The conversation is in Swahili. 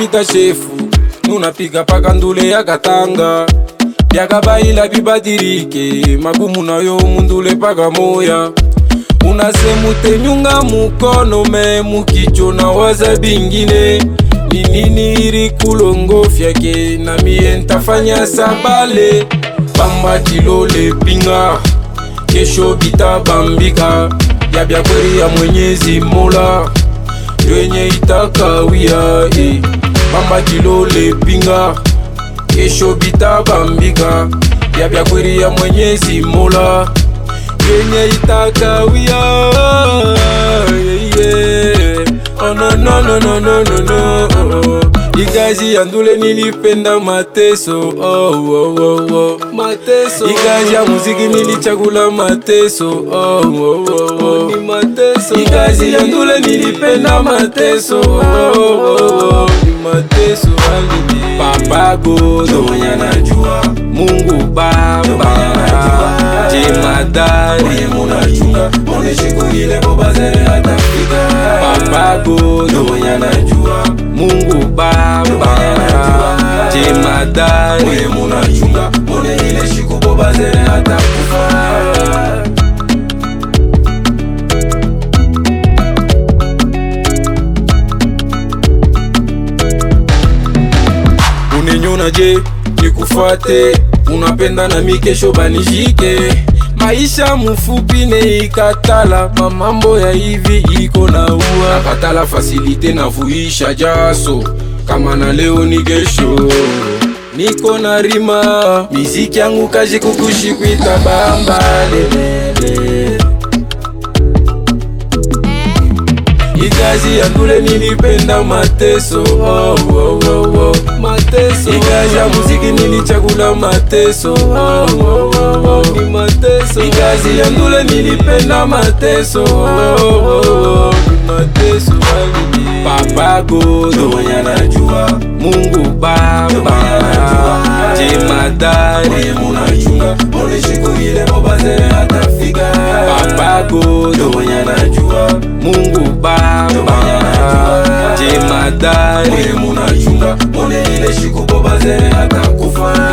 kuita shefu, unapiga paka ndule ya katanga. Byakabaila bibadirike, magumu nayo mundule paka moya. Unasemute nyunga mukono me mukicho na waza bingine. Ninini iri kulongofya ke na mie ntafanya sabale. Bamba tilole pinga, kesho bitabambika. Yabya kweri ya Mwenyezi Mola, yenye itakawia. Bamba tilole pinga, kesho bitabambika. Yabya kweri ya Mwenyezi Mola, yenye itakawia. Oh no no no no no no no. Ikazi ya ndule nilipenda mateso. Oh oh oh oh. Mateso. Ikazi ya muziki nilichagula mateso. Oh oh oh oh. Ni mateso. Ikazi ya ndule nilipenda mateso. Oh oh oh. Ni mateso. Papa Godo mwenye anajua, Mungu Baba jemadari mwenye munachunga, mwoneshe kuile bobazere atafika. Papa Godo mwenye anajua, Mungu Baba jemadari mwenye munachunga, mwone ile shiku bobazere atakufa. Uninyona je nikufuate, unapenda na mikesho banijike. Maisha mfupi ne ikatala, mamambo ya hivi iko na ua. Nakatala fasilite na vuisha jaso, kama na leo ni kesho. Niko na rima, miziki yangu kaji kukushi kuita bamba lelele. Ikazi ya ndule nilipenda mateso. Oh oh oh oh. Mateso. Ikazi ya muziki nilichagula mateso. Oh oh oh oh. Ni mateso. Ikazi ya ndule nilipenda mateso. Oh oh oh. Ni mateso. Papa Godo mwenye anajua, Mungu Baba jemadari mwenye munachunga, mwoneshe kuile bobazere atafika. Papa Godo mwenye anajua, Mungu Baba jemadari mwenye munachunga, mwone ile shiku bobazere atakufa.